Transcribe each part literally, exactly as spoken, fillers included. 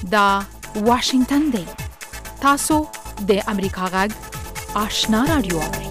دا واشنگتن دی. تاسو د امریکا غږ آشنا رادیو اورئ.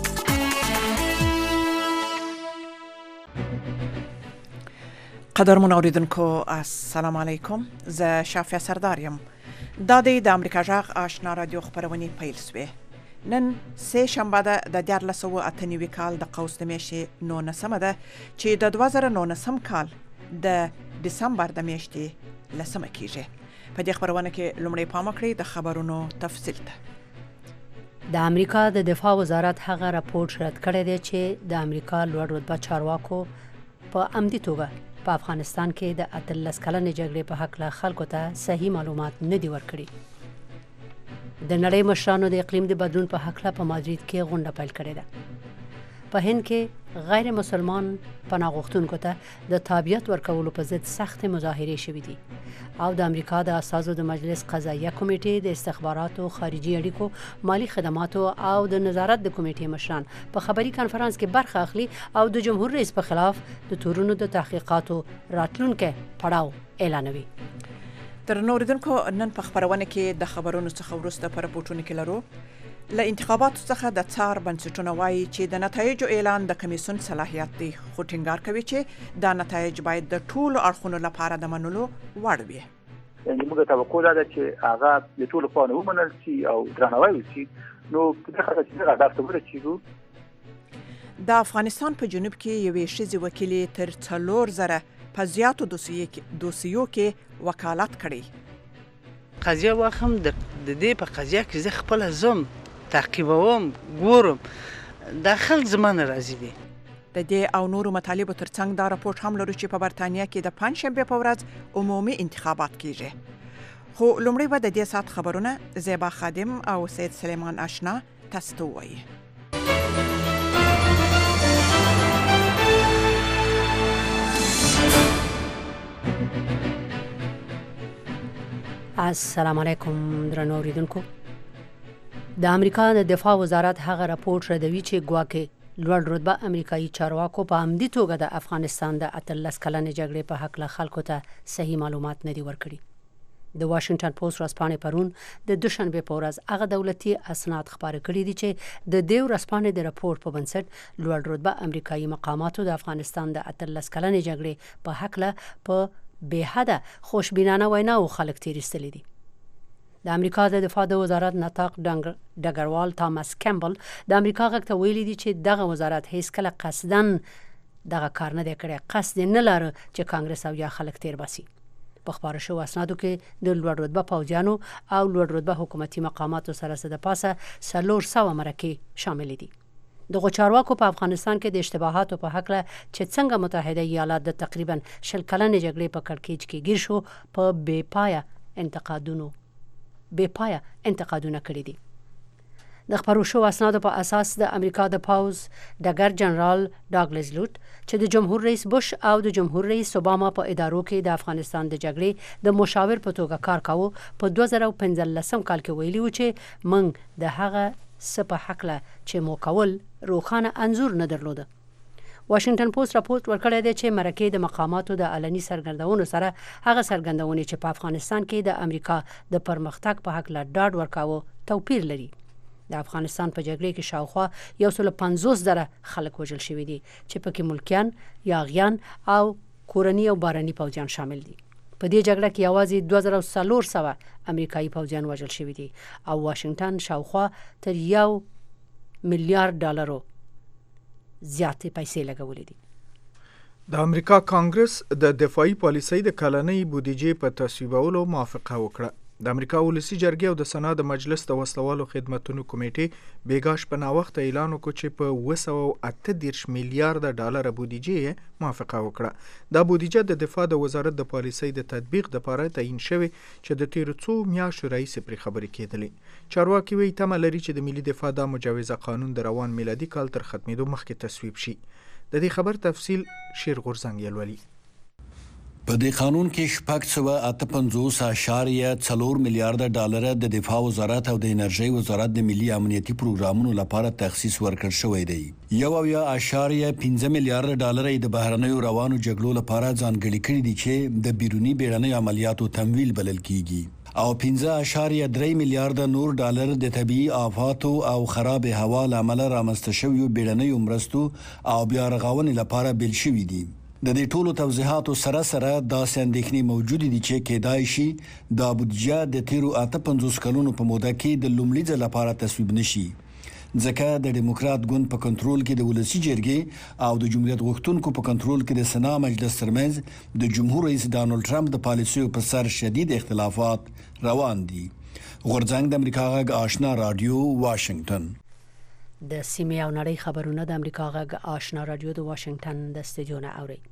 قدرمن اوریدونکو السلام علیکم. زه شافیا سردار یم. دا د امریکا غږ آشنا رادیو خبرونه پیل شوه. نن سه شنبه ده د دیارلس سوه اته نوي کال د قوس د میاشتې نولسمه ده چې د دوه زره نولسم کال د دسمبر د میاشتې لسمه کیږي. په دې خبرونه کې لومړی پام وکړئ د خبرونو تفصیل ته. د امریکا د دفاع وزارت هغه راپورټ رد کړی دی چې د امریکا لوړ رتبه چارواکو په عمدي توګه په افغانستان کې د اتلس کلنې جګړې په حق له خلکو ته صحیح معلومات نه دي ورکړي. د نړۍ مشرانو د اقلیم د بدلون په حق له په مادرید کې غونډه پیل کړې ده. په هند کې غیر مسلمان پناه غوښتونکو ته د تابعیت ورکولو په ضد سخت مظاهرې شوې دي او د امریکا د اساسو د مجلس قضاییه کمیټې د استخباراتو، خارجي اړیکو، مالی خدماتو او د نظارت د کمیټې مشران په خبري کانفرنس کې برخه اخلي او د جمهور رئیس په خلاف د تورونو د تحقیقاتو راتلونکي پړاو اعلانوي. تر نوریدونکو نن په خبرونه کې د خبرونو څخه وروسته پر راپورټونه کې لرو له انتخاباتو څخه د څار بنسټونه وایي چې د نتایجو اعلان د کمیسیون صلاحیت دی، خو ټینګار کوي چې دا نتایج باید د ټولو اړخونو لپاره د منلو وړ وي. یعنې موږ توقع ده چې هغه د ټولو خواو ومنل شي او درناوی وشي. نو په دې خاطر چې هغه تاسو ورچېږو. د افغانستان په جنوب کې یوې ښځې وکیلې تر څلور زره په زیاتو دوسیو کې وکالت کړی. قضیه واخم د دې په قضیه کې زه خپل زم تعقیبوم ګورم د خلک زمانه راځي دي. د دې او نورو مطالبو ترڅنګ دا راپورټ هم لرو چې په برتانیا کې د پنځشنبه په ورځ عمومي انتخابات کیږي. خو لومړی به د دې سات خبرونه زیبا خادم او سید سلیمان آشنا تاسو ته وایي. السلام علیکم درنو اوریدونکو. د امریکا د دفاع وزارت هغه راپورټ ردوي چې ګواکې لوړ رتبه امریکایي چارواکو په عمدي توګه د افغانستان د اتلس کلنې جګړې په حق له خلکو ته صحیح معلومات نه دي ورکړي. د واشنگټن پوسټ ورځپاڼې پرون د دوشنبه په ورځ هغه دولتي اسناد خبره کړي دي چې د دې ورځپاڼې د راپورټ په بنسټ لوړ رتبه امریکایي مقاماتو د افغانستان د اتلس کلنې جګړې په حق له په به حدا خوشبینانه وینا او خلک تیرستلی دي. د امریکا د دفاع د وزارت نطاق ډګروال تامس کیمبل د امریکا غږ ته ویلي دي چې دغه وزارت هیڅ کله قصدن دغه کار نه دی کړی، قصد نه لري چې کانګرس او یا خلک تیر باسي. په خبره شو اسنادو کې د لوړ رتبه پوځیانو او لوړ رتبه حکومتي مقاماتو سره سره د پاسه څلور سوه مرکې شامل دي. دغه چارواکو په افغانستان کې د اشتباهاتو په حق له چې څنګه متحده ایالات د تقریبا شل کلنې جګړې په کړکېچ کې گیر شو په بې پایه انتقادونو بې پایه انتقادونه کړي دي. د خبرو شو اسنادو په اساس د امریکا د پاوز ډګر جنرال ډاګلس لوټ چې د جمهور رئیس بوش او د جمهور رئیس اوباما په ادارو کې د افغانستان د جګړې د مشاور په توګه کار کاوه په دوه زره پنځلسم کال کې ویلي و چې موږ د هغه سپه حق له چې مو کول روخانه انزور نه درلوده. واشنگټن پوسټ راپورټ ورکړی دی چې مرکې د مقاماتو د علني سرګردونو سره هغه سرګردونې چې په افغانستان کې د امریکا د پرمختګ په حق له ډاډ ورکاوه توپیر لري. د افغانستان په جګړې کې شاوخوا یو سل پنځوس زره خلک وژل شوي دي چې پکې ملکیان، یاغیان او کورني او بارني پوځیان شامل دي. په دې جګړه کې یوازې دوه زره څلور سوه امریکایي پوځیان وژل شوي دي او واشنگټن شاوخوا تر یو میلیارډ ډالرو زیاتې پیسې لګولې دي. د امریکا کانګرس د دفاعي پالیسۍ د کلنۍ بودیجې په تصویبولو موافقه وکړه. د امریکا ولسی جرګې او د سنا د مجلس د وسلوالو خدماتونو کمیټې بیګاش په ناوخته اعلان وکړ چې په اوه سوه اته دېرش میلیارډ ډالر بودیجې موافقه وکړه. دا بودیجه د دفاع د وزارت د پالیسۍ د تطبیق لپاره تعیین شوی چې د تیر څو میاشتو راهیسې پرې خبرې کېدلې. چارواکي وایي تمه لري چې د ملي دفاع د مجوزه قانون د روان میلادي کال تر ختمېدو مخکې تصویب شي. د دې خبر تفصیل شیر غورزنګ یلولي. په دې قانون کې شپږ سوه اته پنځوس اعشاریه څلور میلیارډ ډالر د دفاع وزارت او د انرژۍ وزارت د ملي امنیتي پروګرامونو لپاره تخصیص ورکړل شوی دی. یو اویا اعشاریه پنځه میلیارډ ډالر د بهرنیو روانو جګړو لپاره ځانګړي کړي دي چې د بیروني بیړنیو عملیاتو تمویل بلل کیږي. او پنځه اشاریه درې میلیارډ نور ډالر د طبي آفاتو او خراب هوا لامل رامنځته شویو بیړنیو مرستو او بیا رغونې لپاره بل شوي دي. د دې ټولو توضیحاتو سره سره داسې اندېښنې موجود دي چې کېدای شي دا بودیجه د تیرو اته پنځوس کلونو په موده کې د لومړي ځل لپاره تصویب نشي، ځکه د ډیموکرات ګوند په کنټرول کې د ولسی جرګې او د جمهوریت غوښتونکو په کنټرول کې د سنا مجلس ترمنځ د جمهور رئیس ډانلډ ټرمپ د پالیسیو په سر شدید اختلافات روان دي. غورځنګ د امریکا غږ آشنا رادیو واشنگټن. د سیمې او نړۍ خبرونه د امریکا غږ آشنا رادیو د واشنگټن د استودیو نه اوري.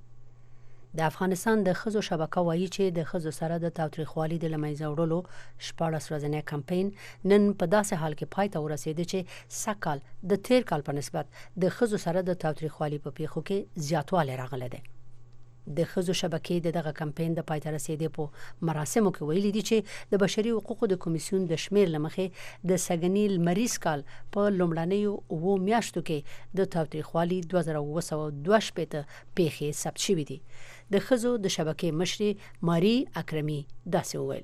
د افغانستان د خزو شبکه وایي چې د خزو سره د تاوتریخوالي د لمنځه وړلو شپاړس ورځنی کمپاین نن په داسې حال کې پای ته ورسېد چې سږ کال د تیر کال په نسبت د خزو سره د تاوتریخوالي په پیښو کې زیاتوالی راغلی دی. د خزو شبکې د دغه کمپاین د پای ته رسېدو په مراسمو کې ویلي دي چې د بشري حقوقو د کمیسیون د شمیر لمخې د سګنی لمریز کال په لومړنیو اوو میاشتو کې د تاوتریخوالي دوه زره اوه سوه دوه شپېته پیښې ثبت شوي دي. د خزو د شبکې مشرې ماری اکرمی داسې وویل: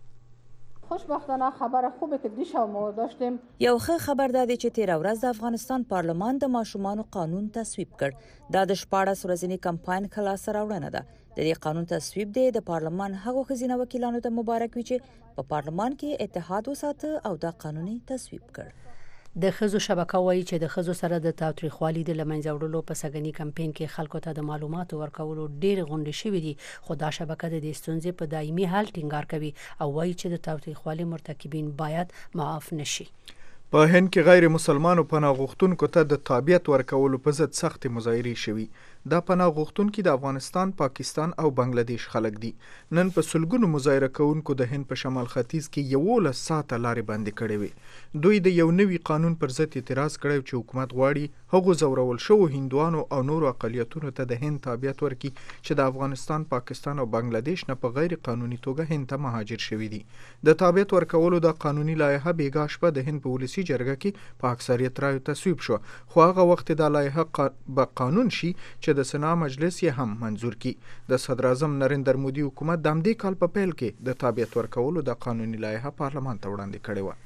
خوشبختانه خبر خوبه که دیشب ما داشتیم. یو ښه خبر دا دی چې تیر ورځ د افغانستان پارلمان د ماشومانو قانون تصویب کړ. دا د شپاړس ورځنی کمپاین خلاصه راوړنه ده. د دې قانون تصویب دی د پارلمان هغو ښځینه وکیلانو ته مبارک وي چې په پارلمان کې اتحاد وساته او دا قانوني تصویب کړ. د خزو شبکه وایي چې د خزو سره د تاوتریخوالي د لمنځه وړلو په سګنی کمپاین کې خلکو ته د معلوماتو ورکولو ډېر غونډې شوې دي، خو دا شبکه د دې ستونزې په دایمي حل ټینګار کوي او وایي چې د تاوتریخوالي مرتکبین باید معاف نشي. په هند کې غیر مسلمانو پناه غوښتونکو ته د تابعیت ورکولو په ضد سختې مظاهرې شوي. دا پناه غوښتونکي د افغانستان، پاکستان او بنگلاديش خلک دي. نن په سلګونو مظاهره کوونکو د هند په شمال ختیځ کې یولس ساعته لارې بندې کړې وې. دوی د یو نوي قانون پر ضد اعتراض کړی چې حکومت غواړي هغو ځورول شوو هندوانو او نورو اقلیتونو ته د هند تابعیت ورکړي چې د افغانستان، پاکستان او بنگلاديش نه په غیر قانوني توګه هند ته مهاجر شوي دي. د تابعیت ورکولو د قانوني لایحه بیګا شپه د هند په ولسی جرګه کې په اکثریت رایو تصویب شو، خو هغه وخت د لایحه به قانون شي چې د سنا مجلس یې هم منظور کړي. د صدر اعظم نریندر مودي حکومت د همدې کال په پیل کې د تابعیت ورکولو د قانوني لایحه پارلمان ته وړاندې کړې وه.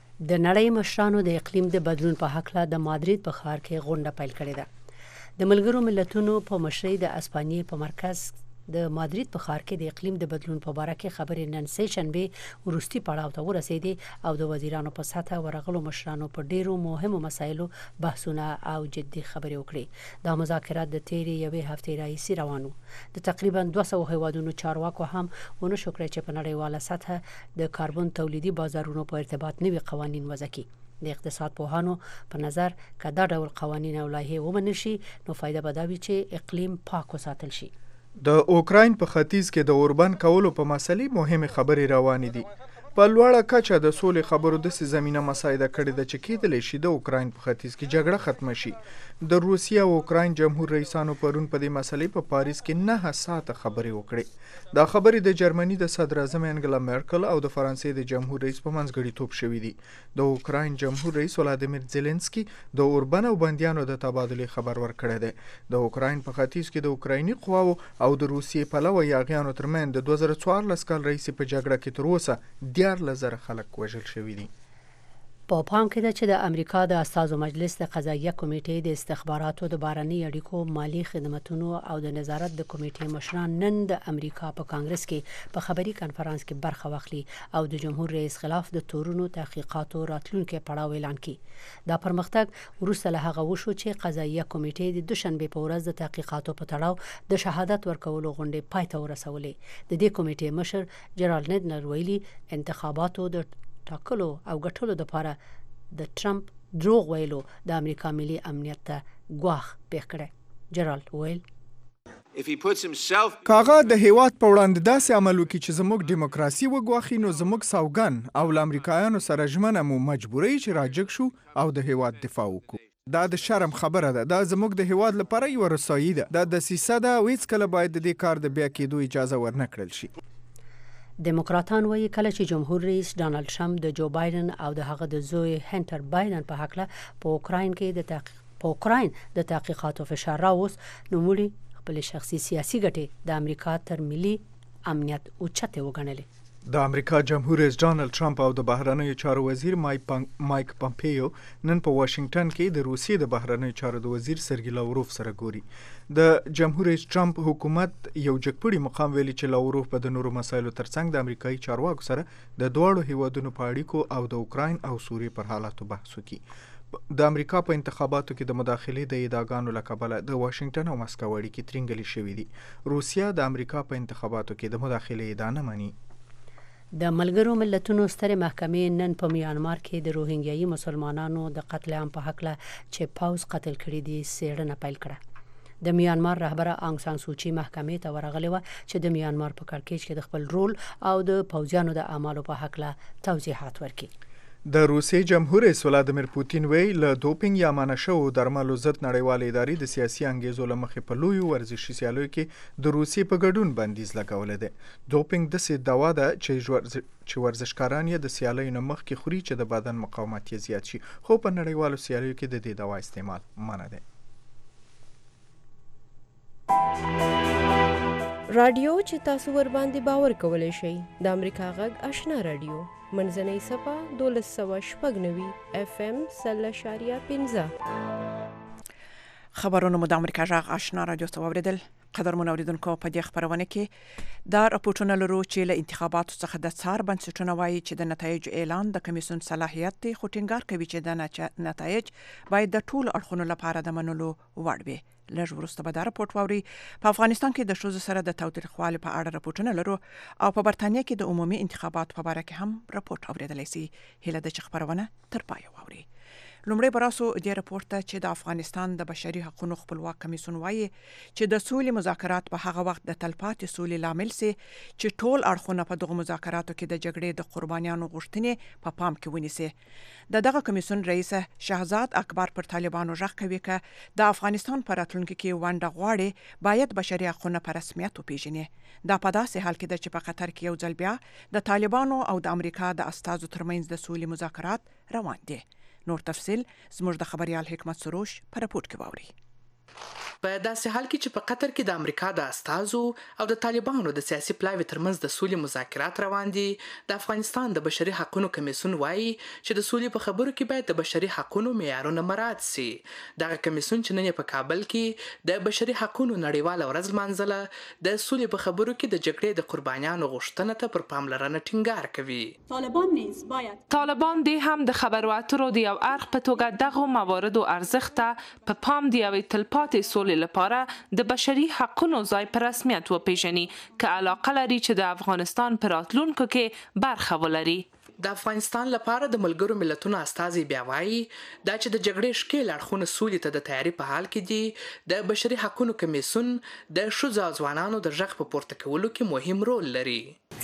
د نړۍ مشرانو د اقلیم د بدلون په هکله د مادرید په ښار کې غونډه پیل کړې ده. د ملګرو ملتونو په مشرۍ د اسپانیې په مرکز د مادرید په ښار کې د اقلیم د بدلون په اړه کې خبرې نن سه شنبه وروستي پړاو ته ورسېدې او د وزیرانو په سطحه ورغلو مشرانو په ډیرو مهمو مسایلو بحثونه او جدي خبرې وکړي. دا مذاکرات د تیرې یوې هفتې راهیسې روانو. د تقریبا دوه سوه هیوادونو چارواکو هم ونه شو کړی چې په نړیواله سطحه د کاربن تولیدي بازارونو په ارتباط نوي قوانین وضع کړي. د اقتصاد پوهانو په نظر که دا ډول قوانین او لایحې ومنل شي نو فایده به دا وي چې اقلیم پاک وساتل شي. د اوکراین په ختیځ کې د اوربند کولو په مسلې مهمه خبرې روانې دي. په لوړه کچه د سولې خبرو داسې زمینه مساعده کړې ده چې کېدلی شي د اوکراین په ختیځ کې جګړه ختمه شي. د روسیې او اوکراین جمهور رئیسانو پرون په دې مسلې په پاریس کې نه ساعته خبرې وکړې. دا خبرې د جرمني د صدر اعظم انګلا مرکل او د فرانسې د جمهور رئیس په منځګړیتوب شوي دي. د اوکراین جمهور رئیس ولادیمیر زيلنسکي د اوربند او بندیانو د تبادلې خبر ورکړی دی. د اوکراین په ختیځ کې د اوکرایني قواو او د روسیې پلوه یاغیانو ترمنځ د دوه زره څوارلس کال راهیسې په جګړه کې تر اوسه دیارلس زره خلک وژل شوي دي. په پام کې ده چې د امریکا د استازو مجلس د قضاییه کمیټې د استخباراتو د بهرني اړیکو، مالی خدماتو او د نظارت د کمیټې مشران نن د امریکا په کانګرس کې په خبري کانفرنس کې برخه واخلي او د جمهور رئیس خلاف د تورونو تحقیقاتو راتلونکي پړاو اعلان کړي. دا پرمختګ وروسته له هغه وشو چې قضاییه کمیټې د دوشنبه په ورځ د تحقیقاتو په تړاو د شهادت ورکولو غونډې پای ته ورسولې. د دې کمیټې مشر جرالد نیډلر ویلي انتخاباتو د ټاکلو او ګټلو لپاره د ټرمپ دروغ ویلو د امریکا ملي امنیت ته ګواښ پیښ کړی. جرالد ویل کاغه د هیواد په وړاندې داسې عمل وکړي چې زموږ دیموکراسي وګواخي نو زموږ سوګن او له امریکایانو سره ژمنه مو مجبوري چې راجګ شو او د هیواد دفاع وکړو. دا د شرم خبره ده. دا زموږ د هیواد لپاره یو رسایي ده. دا د سیسه ده او هیڅ کله باید د دې کار د بیا کېدو اجازه ورنکړل شي. دیموکراتان وایي کله چې جمهور رئیس ډانلډ ټرمپ د جو بایدن او د هغه د زوی هنټر بایدن په هکله په اوکراین کې د تحقیق په اوکراین د تحقیقاتو فشار راوست نو موږ خپل شخصي سیاسي ګټې د امریکا تر ملي امنیت اوچته وګڼلې. د امریکا جمهور رئیس ډانلډ ټرمپ او د بهرنیو چارو وزیر مایک پامپیو نن په واشنگټن کې د روسیې د بهرنیو چارو د وزیر سرګی لاوروف سره ګوري. د جمهور رئیس ټرمپ حکومت یو جګپړی مقام ویلي چې لاوروف په د نورو مسایلو ترڅنګ د امریکایي چارواکو سره د دواړو هیوادونو په اړیکو او د اوکراین او سوریې پر حالاتو بحث وکړي. د امریکا په انتخاباتو کې د مداخلې د ادعاګانو له کبله د واشنگټن او مسکو اړیکې ترینګلې شوې دي. روسیا د امریکا په انتخاباتو کې د مداخلې ادعا نه مني. د ملګرو ملتونو ستر محکمې نن په میانمار کې د روهینګیایي مسلمانانو د قتل عام په حق له چې پاوز قتل کړي دي څېړنه پیل کړه. د میانمار رهبره آنګ سان سوچي محکمې ته ورغلې وه چې د میانمار په کړکېچ کې د خپل رول او د پوځیانو د اعمالو په حق له توضیحات ورکړي. د روسیې جمهور رئیس ولادیمیر پوتین وی له دوپینګ یا منع شوو درملو ضد نړیوالې ادارې د سیاسي انګیزو له مخې په لویو ورزشي سیالیو کې د روسیې په ګډون بندیز لګولی دی. دوپینګ داسې دوا ده چې ورزشکاران یې د سیالیو نه مخکې خوري چې د بدن مقاومت یې زیات شي، خو په نړیوالو سیالیو کې د دې دوا استعمال منع دی. رادیو چې تاسو ور باندې باور کولای شئ د امریکا غږ آشنا رادیو منځنۍ صفه دولس سوه شپږ نوي اف ام سل اشاریه پنځه. خبرونه مو د امریکا غږ آشنا رادیو ته واوریدل. قدرمن اوریدونکو په دې خبرونه کې دا راپورټونه لرو چې له انتخاباتو څخه د څار بنسټونه وایي چې د نتایجو اعلان د کمیسیون صلاحیت دی، خو ټینګار کوي چې د نتایج باید د ټولو اړخونو لپاره د منلو وړ وي. لږ وروسته به دا راپورټ واوري. په افغانستان کې د ښځو سره د تاوتریخوالي په اړه راپورټونه لرو او په برتانیا کې د عمومي انتخاباتو په اړه کې هم راپورټ اوریدلی سي. هیله ده چې خبرونه تر پایه واوري. لومړی براسو د راپورټ ته چې د افغانستان د بشري حقوقو خپلواک کمیسیون وایي چې د سولې مذاکرات په هغه وخت د تلپاتې سولې لامل سي چې ټول اړخونه په دغه مذاکراتو کې د جګړې د قربانیانو غوښتنې په پام کې ونیسي. د دغه کمیسیون رئیس شهزاد اکبر پر طالبانو ژغ کوي چې د افغانستان په راتلونکي کې ونډه غواړي باید بشري حقوقونه په رسمیت وپیژني. دا په داسې حال کې ده چې په قطر کې یو ځل بیا د طالبانو او د امریکا د استازو ترمنځ د سولې مذاکرات روان دي. نور تفصیل زموږ د خبريال حکمت سروش په راپورټ کې واوري. په داسې حال کې چې په قطر کې د امریکا د استازو او د طالبانو د سیاسي پلاوي ترمنځ د سولې مذاکرات روان دي، د افغانستان د بشري حقوقو کمیسیون وایي چې د سولې په خبرو کې باید د بشري حقوقو معیارونه مراعات شي. دغه کمیسیون چې نن په کابل کې د بشري حقوقو نړیواله ورځ لمانځله، د سولې په خبرو کې د جګړې د قربانیانو غوښتنه ته پر پاملرنه ټینګار کوي. طالبان نیز باید طالبان دې هم د خبرو اترو د یو اړخ په توګه دغه مواردو ارزښت ته په پام دی او تلپاتې سولې لپاره د بشري حقوقو ځای په رسمیت وپیژني که علاقه لري چې د افغانستان په راتلونکو کې برخه ولري. د افغانستان لپاره د ملګرو ملتونو استازي بیا وایي دا چې د جګړې ښکېل اړخونه سولې ته د تیاري په حال کې دي. د بشري حقوقو کمیسیون د ښځو او ځوانانو د غږ په پورته کولو کې مهم رول لري.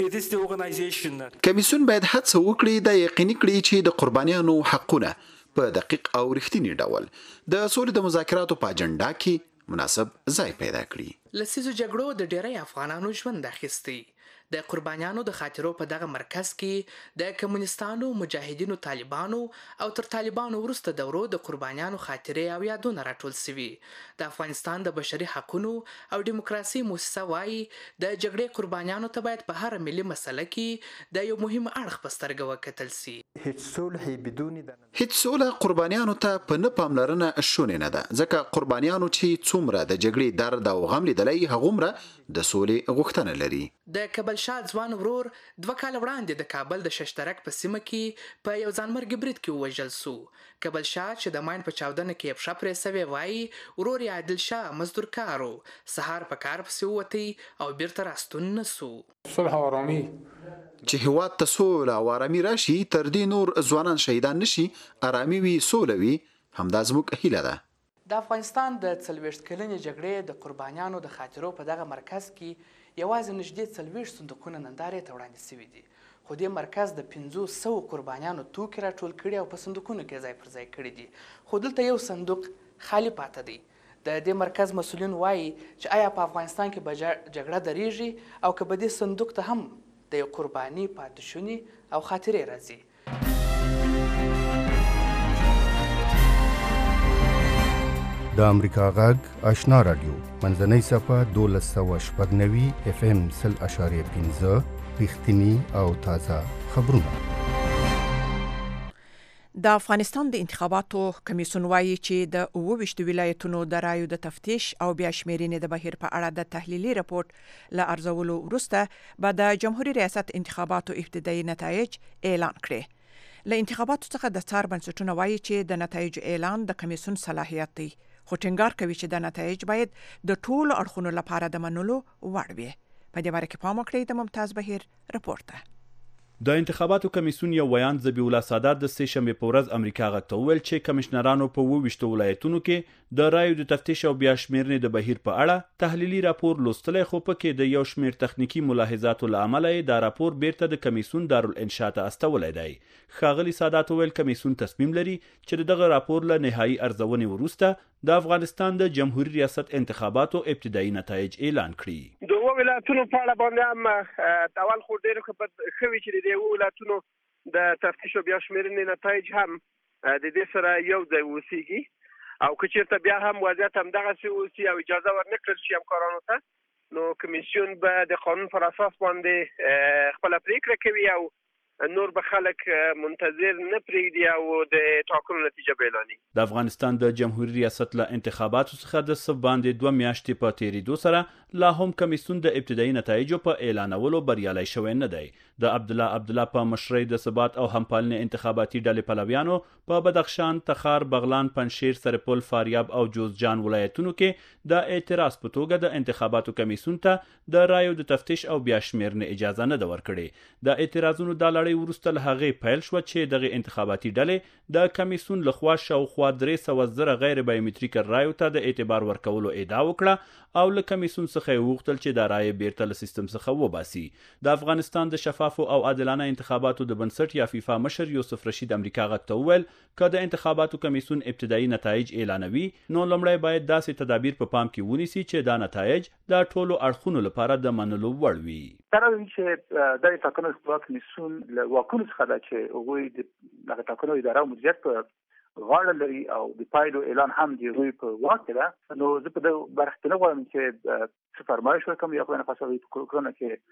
کمیسیون باید هڅه وکړي د یقیني کړي چې د قربانیانو حقونه په دقیق او رښتینی ډول د سولې د مذاکراتو په اجنډا کې مناسب ځای پیدا کړي. لسیزو جګړو د ډیری افغانانو ژوند اخیستی. د قربانیانو د خاطرو په دغه مرکز کې د کمونستانو، مجاهدینو، طالبانو او تر طالبانو وروسته دورو د قربانیانو خاطرې او یادونه راټول شوي. د افغانستان د بشري حقوقو او دیموکراسي موسسه وایي د جګړې قربانیانو ته باید په هر ملي مسله کې د یو مهم اړخ په سترګه وکتل شي. هیڅ سوله قربانیانو ته په نه پاملرنه شونې نه ده، ځکه قربانیانو چې څومره د جګړې درد او غم لیدلی هغومره د سولې غوښتنه لري. د کابل شاه ځوان ورور دوه کاله وړاندې د کابل د ششترک په سیمه کې په یو ځانمرګي برید کې ووژل سو. کابل شاه چې د ماین په چاودنه کې یې پښه پرې سوې وایي ورور یې عادل شاه مزدور کار و، سهار په کار پسې ووتی او بیرته راستون نه سو. صلح او آرامي چې هیواد ته سوله او آرامي راشي، تر دې نور ځوانان شهیدان نشي، آرامي وي، سوله وي، همدا زموږ هیله ده. د افغانستان د څلوېښت کلنې جګړې د قربانیانو د خاطرو په دغه مرکز کې یوازې نږدې څلوېښت صندوقونه نندارې ته وړاندې شوي دي، خو دې مرکز د پنځو سوو قربانیانو توکي راټول کړي او په صندوقونو کې ځای پر ځای کړي دي، خو دلته یو صندوق خالی پاته دی. د دې مرکز مسؤلین وایي چې آیا په افغانستان کې به جګړه درېږي او که به دې صندوق ته هم د یو قرباني پاتې شوني او خاطرې راځي. د امریکا غږ آشنا رادیو منځنۍ صفه دولس سوه شپږ نوي اف ام سل اشاریه پنځه رښتینی او تازه خبرونه. د افغانستان د انتخاباتو کمیسیون وایي چې د اووه ویشت ولایتونو د رایو د تفتیش او بیا شمیرنې د بهیر په اړه د تحلیلي راپور له ارزولو وروسته به د جمهوریت ریاست انتخاباتو ابتدایي نتایج اعلان کړي. له انتخاباتو څخه د څار بنسټونه وایي چې د نتایج اعلان د کمیسیون صلاحیت دی، خو ټینګار کوي چې د نتایج باید د ټولو اړخونو لپاره د منلو وړ وي. په دې باره کې پام وکړئ د ممتاز بهیر راپور ته. د انتخاباتو کمیسیون یو ویان ذبیح الله سادات د سې شنبې په ورځ امریکا غږ ته وویل چې کمشنرانو په اووه ویشت ولایتونو کې د رایو د تفتیش او بیا شمیرنې د بهیر په اړه تحلیلي راپور لوستلی، خو پکې د یو شمیر تخنیکی ملاحظاتو له امله یې دا راپور بیرته د کمیسیون دارالانشا ته استولی دی. ښاغلي سادات وویل کمیسیون تصمیم لري چې دغه راپور له نهایي ارزونې وروسته د افغانستان د جمهوریت ریاست انتخاباتو ابتدایي نتایج اعلان کړي. د اووه ولایتونو په اړه باندې هم اول خو ډېر ښه وي چې د اووه ولایتونو د تفتیش او بیا شمیرنې نتایج هم د دې سره یو ځای اوسیږي، او که چېرته بیا هم وضعیت همدغسې اوسي او اجازه ورنه کړل شي همکارانو ته، نو کمیسیون به د قانون پر اساس باندې خپله پرېکړه کوي او نور به خلک منتظر نه پرېږدي او د ټاکنو نتیجه به اعلاني. د افغانستان د جمهوریت ریاست له انتخاباتو څخه د څه باندې دوه میاشتې په تېرېدو سره لا هم کمیسیون د ابتدایي نتایجو په اعلانولو بریالی شوی نه دی. د عبدالله عبدالله په مشرۍ د ثبات او همپالنې انتخاباتي ډلې پلویانو په بدخشان، تخار، بغلان، پنجشیر، سرپل، فاریاب او جوزجان ولایتونو کې د اعتراض په توګه د انتخاباتو کمیسیون ته د رایو د تفتیش او بیا شمیرنې اجازه نه ده ورکړې. د اعتراضونو دا لړۍ وروسته له هغې پیل شوه چې دغه انتخاباتي ډلې د کمیسیون لخوا شاوخوا درې سوه زره غیر بایومتریک رایو ته د اعتبار ورکولو ادعا وکړه او له کمیسیون څخه یې وغوښتل چې دا رایې بیرته له سیستم څخه وباسي. د افغانستان د شفافو او عادلانه انتخاباتو د بنسټ یا فیفا مشر یوسف رشید امریکا غږ ته وویل که د انتخاباتو کمیسیون ابتدایي نتایج اعلانوي نو لومړی باید داسې تدابیر په پام کې ونیسي چې دا نتایج د ټولو اړخونو لپاره د منلو وړ وي. تر اوسه چې د ټاکنو استوا کمیسیون له واکونو څخه دا چې هغوی د هغه ټاکنو اداره او مدیریت په غاړه لري او د پایلو اعلان هم د هغوی په واک کې ده، نو زه په دغه برخه کې نه غواړم چې څه فرمایش وکړم یا په نفسوي کړنه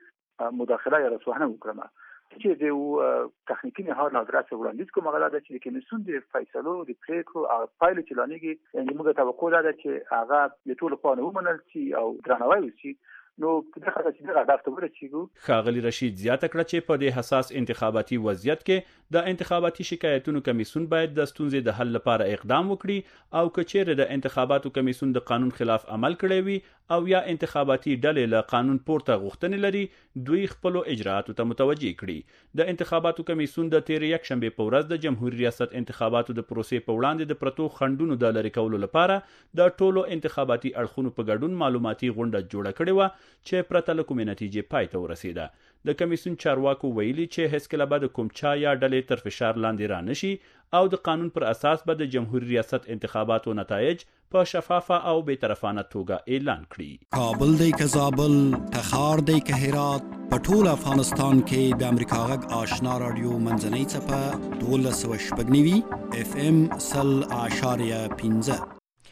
کې مداخله یا رسوانه وکړم. چې د تخنیکی نهاد نادرات وړاندیز کوم هغه د چې کمیسیون د فیصلو د پریکړو او پایلو چلانېږي، یعنې موږ توقع ده چې هغه د ټولو خواو ومنل شي او درناوی وشي. نو دغه چې دغه هدف ته ورسیږو. ښاغلي رشید زیاته کړه چې په دې حساس انتخاباتي وضعیت کې د انتخاباتي شکایتونو کمیسیون باید د ستونزې د حل لپاره اقدام وکړي او که چیرې د انتخاباتو کمیسیون د قانون خلاف عمل کړی وي او یا انتخاباتي ډلې له قانون پورته غوښتنې لري دوی خپلو اجرااتو ته متوجه کړي. د انتخاباتو کمیسیون د تېرې یکشنبې په ورځ د جمهوریت ریاست انتخاباتو د پروسې په وړاندې د پرتو خنډونو د لرې کولو لپاره د ټولو انتخاباتي اړخونو په ګډون معلوماتي غونډه جوړه کړې وه چې پرته له کومې نتیجې پای ته ورسېده. د کمیسیون چارواکو ویلي چې هیڅکله به د کوم چا یا ډلې تر فشار لاندې را نشي او د قانون پر اساس به د جمهوریت ریاست انتخاباتو نتایج په شفافه او بی‌طرفانه توګه اعلان کړي. کابل دی که زابل، تخار دی که هرات، په ټول افغانستان کې د امریکا غږ آشنا رادیو منځنۍ څپه دولس سوه شپږ نوي اف ام سل اعشاریه پنځه.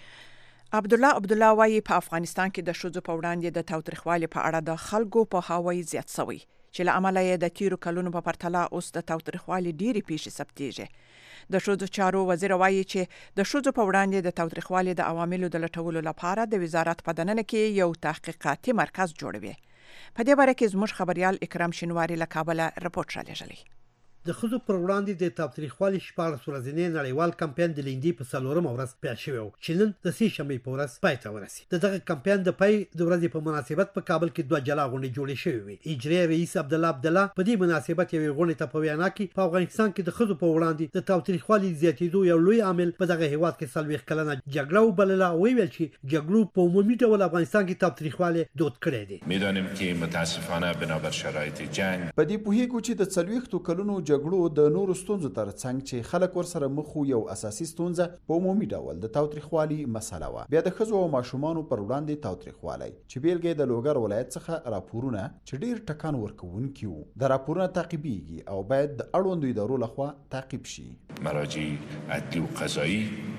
عبدالله عبدالله وایي په افغانستان کې د ښځو په وړاندې د تاوتریخوالي په اړه د خلکو په هاوی زیات شوی چې له امله یې د تیرو کلونو په پرتله اوس د تاوتریخوالي ډېرې پیښې ثبتېږي. د ښځو چارو وزیر وایي چې د ښځو په وړاندې د تاوتریخوالي د عواملو د لټولو لپاره د وزارت په دننه کې یو تحقیقاتي مرکز جوړوي. په دې باره کې زموږ خبريال اکرام شینواری له کابل رپورټ رالیږلی. د ښځو پر وړاندې د تاوتریخوالي شپاړس ورځنی نړیوال کمپاین د لیندۍ په څلورمه ورځ پیل شوی و چې نن د سې شنبې په ورځ پای ته ورسېد. د دغه کمپاین د پای د ورځې په مناسبت په کابل کې دوه جلا غونډې جوړې شوې وې. اجرایي رئیس عبدالله عبدالله په دې مناسبت یوې غونډې ته په وینا کې په افغانستان کې د ښځو په وړاندې د تاوتریخوالي زیاتېدو یو لوی عامل په دغه هېواد کې څلوېښت کلنه جګړه وبلله او ویل چې جګړو په عمومي ډول افغانستان کې تاوتریخوالی دود کړی دی. میدانیم که متاسفانه بنابر شرایط جنگ په دې پوهیږو چې د څلوېښتو کلونو جګړو د نورو ستونزو ترڅنګ چې خلک ورسره مخ وو یو اساسي ستونزه په عمومي ډول د تاوتریخوالي مسله وه. بیا د ښځو او ماشومانو پر وړاندې تاوتریخوالی چې بیلګې د لوګر ولایت څخه راپورونه چې ډیر ټکان ورکوونکي وو د راپورونه تعقیبېږي او باید د اړوندو ادارو لخوا تعقیب شي. مراجع عدلي و قضایي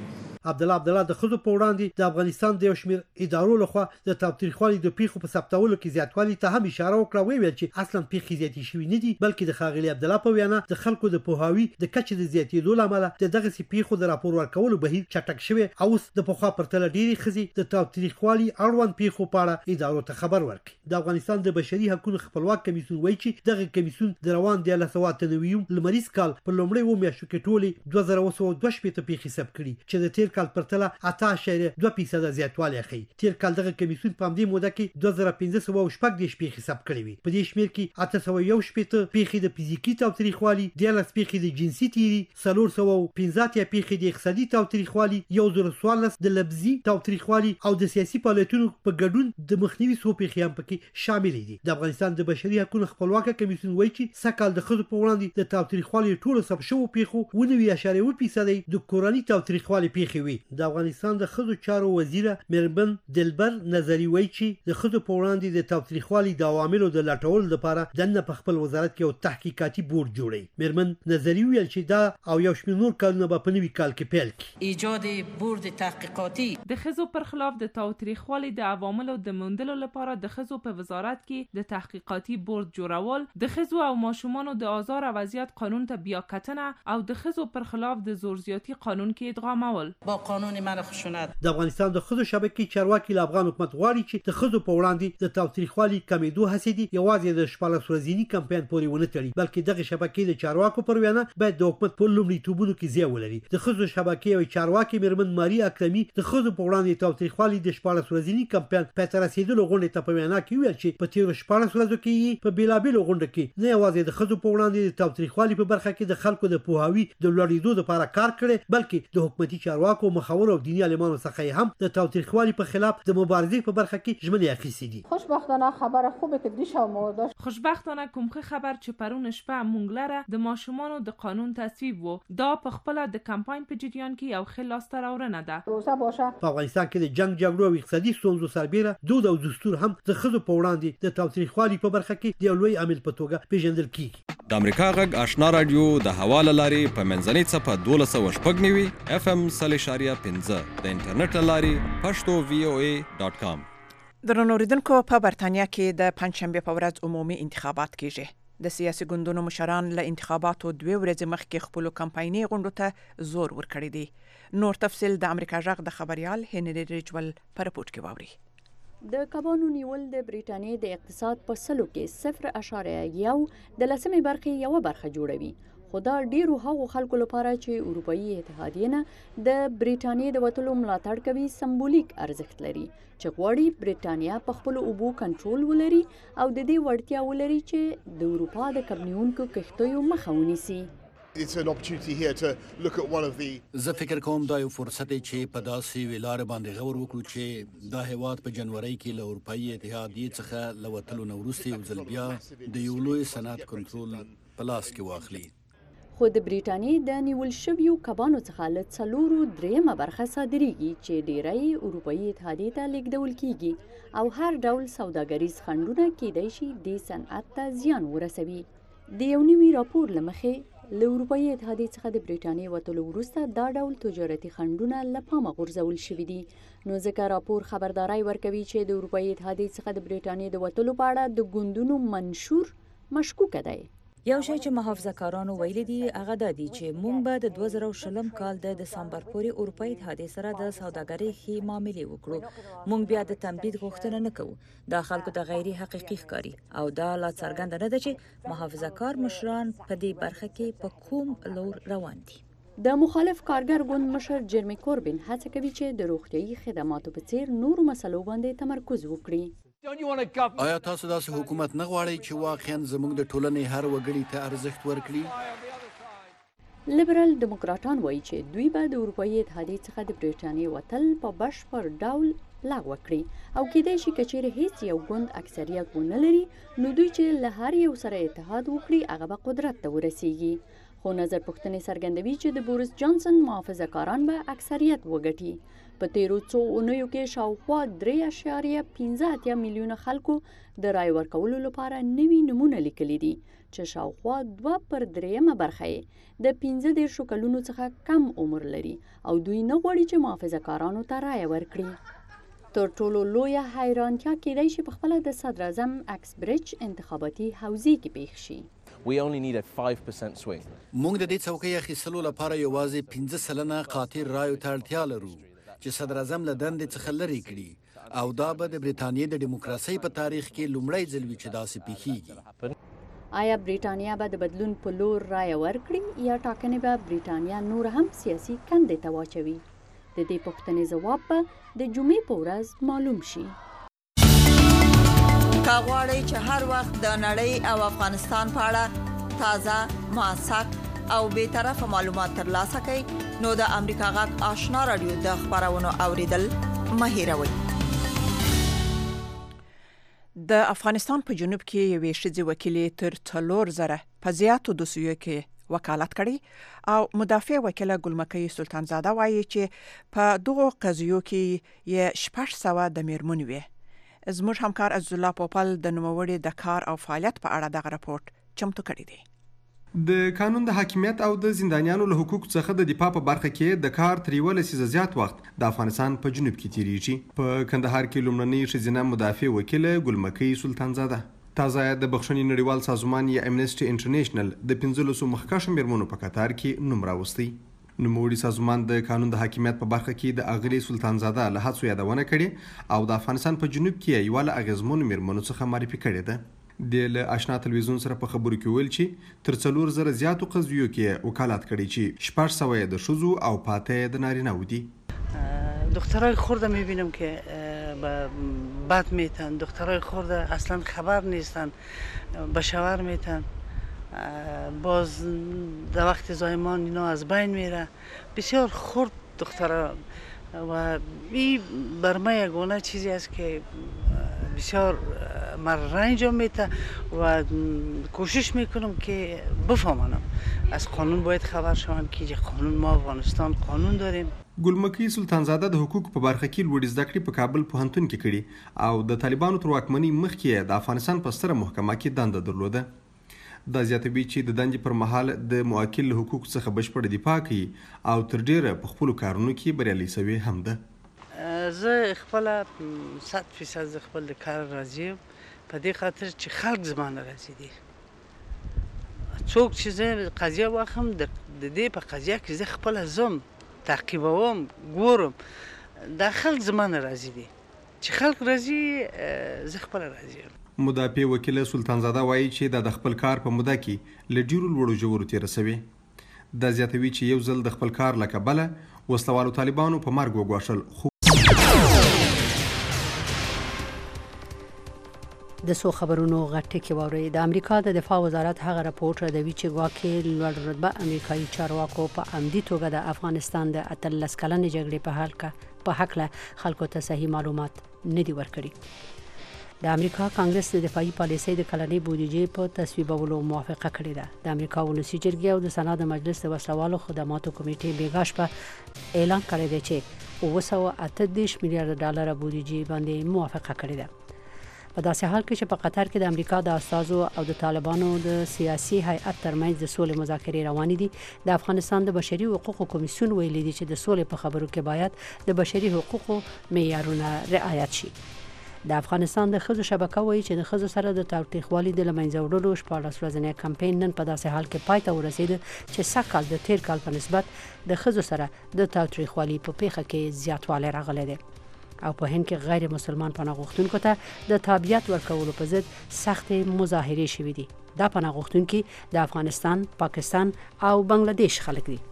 عبدالله عبدالله د ښځو په وړاندې د افغانستان د یو شمېر ادارو لخوا د تاوتریخوالي د پیښو په ثبتولو کې زیاتوالي ته هم اشاره وکړه. ویل چې اصلا پیښې زیاتې شوي نه دي، بلکې د ښاغلي عبدالله په وینا د خلکو د پوهاوي د کچې د زیاتېدو له امله د دغسې پیښو د راپور ورکولو بهیر چټک شوی او اوس د پخوا پرتله ډېرې ښځې د تاوتریخوالي اړوند پیښو په اړه ادارو ته خبر ورکړي. د افغانستان د بشري حقوقو خپلواک کمیسیون وایي چې دغه کمیسیون د روان دیارلس سوه اته نوي لمریز کال په لومړۍ اووه میاشتو کې ټولې دوه زره اوه سوه دوه شپېته پیښې ثبت کړي چې د تېر کال پرتله اته اعشاریه دوه فیصده زیاتوالی ښیي. تېر کال دغه کمیسیون په همدې موده کې دوه زره پنځه سوه شپږ دېرش پیښې ثبت کړې وي. په دې شمېر کې اته سوه یو شپېته پیښې د فزیکي تاوتریخوالي، دیارلس پیښې د جنسي تیري، څلور سوه پنځه اتیا پیښې د اقتصادي تاوتریخوالي، یو زر څوارلس د لفظي تاوتریخوالي او د سیاسي فعالیتونو په ګډون د مخنیوي څو پیښې هم پکې شاملې دي. د افغانستان د بشري حقوقو خپلواک کمیسیون وایي چې سږکال د ښځو په وړاندې د تاوتریخوالي ټولو ثبت شوو پیښو اووه نوي اعشاریه اووه فیصده د کورني تاوتریخوالي پیښې وي. د افغانستان د ښځو چارو وزیره مېرمن دلبر نظري وایي چې د ښځو په وړاندې د تاوتریخوالي د عواملو د لټولو لپاره دننه په خپل وزارت کې یو تحقیقاتي بورډ جوړوي. مېرمن نظري ویل چې دا او یو شمېر نور کارونه به په نوي کال کې پیل کړي. ایجاد بورډ تحقیقاتي د ښځو پر خلاف د تاوتریخوالي د عواملو د موندلو لپاره د ښځو په وزارت کې د تحقیقاتي بورډ جوړول، د ښځو او ماشومانو د آزار او اذیت قانون ته بیا کتنه او د ښځو پر خلاف د زورزیاتي قانون کې ادغامول. با قانون من خشونت د افغانستان د ښځو شبکې چارواکي له افغان حکومت غواړي چې د ښځو په وړاندې د تاوتریخوالي کمېدو هڅې دي یوازې د شپاړس ورځني کمپاین پورې ونه تړي، بلکې دغه شبکې د چارواکو پر وینا باید د حکومت په لومړیتوبونو کې ځای ولري. د ښځو شبکې او چارواکي مېرمن ماري اکرمي د ښځو په وړاندې تاوتریخوالي د شپاړس ورځني کمپاین پای ته رسېدلو غونډې ته په وینا کې ویل چې په تېرو شپاړس ورځو کې په بېلابېلو غونډو کې نه یوازې د ښځو په وړاندې د تاوتریخوالي په برخه کې د خلکو د پوهاوي د لوړېدو لپاره کار کړی، بلکې د حکومتي چارواکو، مخورو او دیني عالمانو څخه هم د تاوتریخوالي په خلاف د مبارزې په برخه کې ژمنې اخیستې دي. خوشبختانه خبر خوبه که دیشب ما داشت خوشبختانه کوم خبر چې پرون شپه مونږ لره د ماشومانو د قانون تصویب وو، دا په خپل د کمپاین په جریان کې یو ښه لاسته راوړنه ده. روزه باشه په افغانستان کې د جنگ جګړو او اقتصادي ستونزو سربېره دود او دستور هم د ښځو په وړاندې د تاوتریخوالي په برخه کې د یو لوی عامل په توګه پیژندل کیږي. د امریکا غږ آشنا رادیو د حواله لارې په منځنۍ څپه دولس سوه شپږ نوي اف ام سل اشاریه پنځه د انټرنیټ له لارې پښتو وی او ای ډاټ کام. درنو اوریدونکو، په برتانیا کې د پنجشنبه په ورځ عمومي انتخابات کیږي. د سیاسي ګوندونو مشران له انتخاباتو دوه ورځې مخکې خپل کمپایني غونډو ته زور ورکړی دی. نور تفصیل د امریکا غږ د خبريال هنري ریجول په رپورټ کې واوري. د کبانو نیول د بریټانیې د اقتصاد په سلو کې صفر اعشاریه یو د لسمې برخې یوه برخه جوړوي، خو دا ډیرو هغو خلکو لپاره چې اروپایي اتحادیه نه د بریټانیې د وتلو ملاتړ کوي سمبولیک ارزښت لري، چې غواړي بریټانیا په خپل اوبو کنټرول ولري او د دې وړتیا ولري چې د اروپا د کبنیونکو کښتیو مخه ونیسي. It's an opportunity here to look at one of the زه فکر کوم دا یو فرصت دی چې په داسې ویلار باندې غور وکړو چې دا هیواد په جنوري کې له اروپایي اتحادیې څخه له وتلو نه وروسته یو ځل بیا د یو لوی صنعت کنټرول په لاس کې واخلي. خو د بریټانیې د نیول شویو کبانو څخه له څلورو درېیمه برخه صادریږي چې ډیری اروپایي اتحادیې ته لیږدول کیږي او هر ډول سوداګریز خنډونه کیدای شي دې صنعت ته زیان ورسوي. د یو نوي راپور له مخې له اروپایي اتحادیې څخه د بریټانیې وتلو وروسته دا ډول تجارتي خنډونه له پامه غورځول شوي دي. نو ځکه راپور خبرداری ورکوي چې د اروپایي اتحادیې څخه د بریټانیې د وتلو په اړه د ګوندونو منشور مشکوکه دی. یو شی چې محافظه کارانو ویلي دي هغه دا دی چې موږ به د دوه زره شلم کال د دسمبر پورې اروپایي اتحادیې سره د سوداګرۍ ښې معاملې وکړو. موږ بیا د تمدید غوښتنه نه کوو. دا خلکو ته غیر حقیقي ښکاري او دا لا څرګنده نه ده چې محافظه کار مشران په دې برخه کې په کوم لور روان دي. د مخالف کارګر ګوند مشر جرمی کوربین هڅه کوي چې د روغتیايي خدماتو په څیر نورو مسلو باندې تمرکز وکړي. آیا تاسو داسې حکومت نه غواړئ چې واقعا زموږ د ټولنې هر وګړي ته ارزښت ورکړي؟ لیبرال دیموکراتان وایي چې دوی به د اروپایي اتحادیې څخه د بریټانیې وتل په بشپړ ډول لغوه کړي او کېدای شي که چیرې هیڅ یو ګوند اکثریت ونه لري نو دوی چې له هر یو سره اتحاد وکړي هغه به قدرت ته ورسیږي. خو نظر پوښتنې څرګندوي چې د بوریس جانسن محافظه کاران به اکثریت وګټي. په تیرو څو اونیو کې شاوخوا درې اعشاریه پنځه اتیا میلیونه خلکو د رای ورکولو لپاره نوي نمونه لیکلي دي چې شاوخوا دوه پر دریمه برخه یې د پنځه دېرشو کلونو څخه کم عمر لري او دوی نه غواړي چې محافظه‌کارانو ته رای ورکړي. تر ټولو لویه حیرانتیا کیدای شي په خپله د صدر اعظم اکس برج انتخاباتي حوزې کې پېښ شي. We only need a five percent swing. موږ د دې څوکۍ اخیستلو لپاره یوازې پنځه سلنه قاطع رایو ته اړتیا لرو چې صدر اعظم له دندې څخه لرې کړي او دا به د برېټانیې د ډیموکراسۍ په تاریخ کې لومړی ځل وي چې داسې پیښیږي. آیا برېټانیا به د بدلون په لور رایه ورکړي یا ټاکنې به برېټانیا نور هم سیاسي کندې ته واچوي؟ د دې پوښتنې ځواب به د جمعې په ورځ معلوم شي. که غواړئ چې هر وخت د نړۍ او افغانستان په اړه تازه، موثق او بې طرفه معلومات ترلاسه کړئ نو د امریکا غږ آشنا رادیو د خبرونو اوریدل مه هېروئ. د افغانستان په جنوب کې یوې ښځې وکیلې تر څلور زره په زیاتو دوسیو کې وکالت کړی او مدافع وکیله ګلمکۍ سلطانزاده وایي چې په دغو قضیو کې یې شپږ سوه د میرمنې وې. زموږ همکار عزالله پوپل د نوموړي د کار او فعالیت په اړه دغه راپورټ چمتو کړی دی. د قانون د حاکمیت او د زندانیانو له حقوقو څخه د دفاع په برخه کې د کار تر یوه لسیزه زیات وخت د افغانستان په جنوب کې تیریږي. په کندهار کې لومړنۍ ښځینه مدافع وکیله ګلمکۍ سلطانزاده تازه د بخښنې نړیوال سازمان یا امنسټي انټرنیشنل د پنځلسو مخکښو میرمنو په کتار کې نوم راوستی. نوموړي سازمان د قانون د حاکمیت په برخه کې د اغلې سلطانزاده له هڅو یادونه کړې او د افغانستان په جنوب کې یوه له اغېزمنو میرمنو څخه معرفي کړې ده. د له آشنا تلویزیون سره په خبرو کې ویل چې تر څلور زره زیاتو قضیو کې وکالت کړی چې شپږ سوه یې د ښځو او پاته د نارینه‌و دي. دخترای خورده میبینم که بد میتن، دخترای خورده اصلا خبر نیستن، به شوهر میتن، باز در وقت زایمان اینا از بین میره. بسیار خرد دخترها و این بر من یگانه چیزی است که بسیار من رنجم میده و کوشش میکنم که بفهمم از قانون باید خبر شوم که قانون ما افغانستان قانون داریم. ګلمکۍ سلطانزاده د حقوقو په برخه کې لوړې زده کړې په کابل پوهنتون کې کړي او د طالبانو تر واکمنۍ مخکې د افغانستان په ستره محکمه کې دنده درلوده. دا زیاتوي چې د دندې پر مهال د موکل له حقوقو څخه بشپړه دفاع کوي او تر ډیره په خپلو کارونو کې بریالۍ سوې هم ده. زه خپله صد فیصد زه خپل د کار راضي یم په دې خاطر چې خلک زما نه راضي دي. څوک چې زه قضیه واخلم د دې په قضیه کې زه خپله ځم تعقیبوم ګورم دا خلک زما نه راضي دي. چې خلک راضي زه خپله راضي یم. مدافع وکیله سلطانزاده وایي چې دا د خپل کار په موده کې له ډیرو لوړو ژورو تېره سوې. دا زیاتوي چې یو ځل د خپل کار له کبله وسلوالو طالبانو په مرګ وګواښل. خو د سو خبرونو غټه کې ووري د امریکا د دفاع وزارت هغه راپورټ راوړي چې ګواکې لوړ رتبه امریکایي چارواکو په عمدي توګه د افغانستان د اتلس کلنې جګړې په حال کې په حق له خلکو ته صحیح معلومات نه دي ورکړي. د امریکا کانګرس د دفاعي پالیسۍ د کلنۍ بودیجې په تصویبولو موافقه کړې ده. د امریکا ولسي جرګې او د سنا د مجلس د وسلوالو خدماتو کمیټې بیګا شپه اعلان کړی دی چې اوه سوه اته دېرش میلیارډ ډالر بودیجې باندې موافقه کړې ده. په داسې حال کې چې په قطر کې د امریکا د استازو او د طالبانو د سیاسي هیئت ترمنځ د سولې مذاکرې روانې دي. د افغانستان د بشري حقوقو کمیسیون ویلي دی چې د سولې په خبرو کې باید د بشري حقوقو معیارونه رعایت شي. د افغانستان د ښځو شبکه وایي چې د ښځو سره د تاوتریخوالي د له منځه وړلو شپاړس ورځنی کمپاین نن په داسې حال کې پای ته ورسېده چې سږ کال د تیر کال په نسبت د ښځو سره د تاوتریخوالي په پیښه کې زیاتوالی راغلی دی. او په هند کې غیر مسلمان پناه غوښتونکو ته د تابعیت ورکولو په ضد سختې مظاهرې شوې دي. دا پناه غوښتونکي د افغانستان، پاکستان او بنگلاديش خلک دي.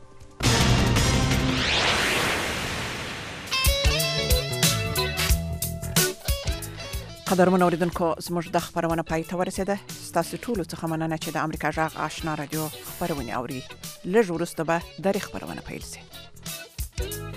قدرمن اوریدونکو زموږ د خبرونه پای ته ورسېده. ستاسو ټولو څخه مننه چې د امریکا غږ آشنا رادیو خبرونه اوري. لږ وروسته به د خبرونه پیل شي.